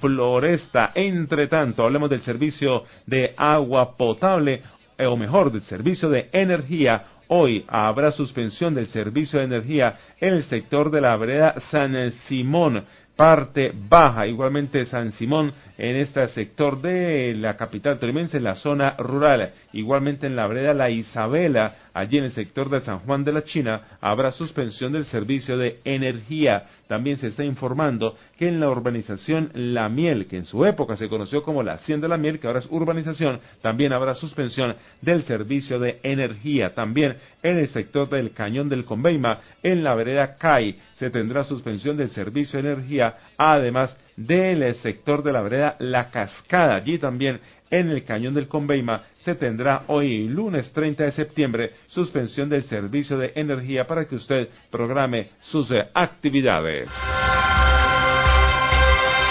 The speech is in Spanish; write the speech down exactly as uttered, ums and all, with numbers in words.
Floresta. Entre tanto, hablemos del servicio de agua potable, eh, o mejor, del servicio de energía. Hoy habrá suspensión del servicio de energía en el sector de la vereda San Simón, parte baja, igualmente San Simón, en este sector de la capital tolimense, en la zona rural, igualmente en la vereda La Isabela, allí en el sector de San Juan de la China, habrá suspensión del servicio de energía. También se está informando que en la urbanización La Miel, que en su época se conoció como la Hacienda La Miel, que ahora es urbanización, también habrá suspensión del servicio de energía. También en el sector del Cañón del Conveima, en la vereda Cay, se tendrá suspensión del servicio de energía, además del sector de la vereda La Cascada. Allí también en el Cañón del Conveima se tendrá hoy, lunes treinta de septiembre, suspensión del servicio de energía para que usted programe sus eh, actividades.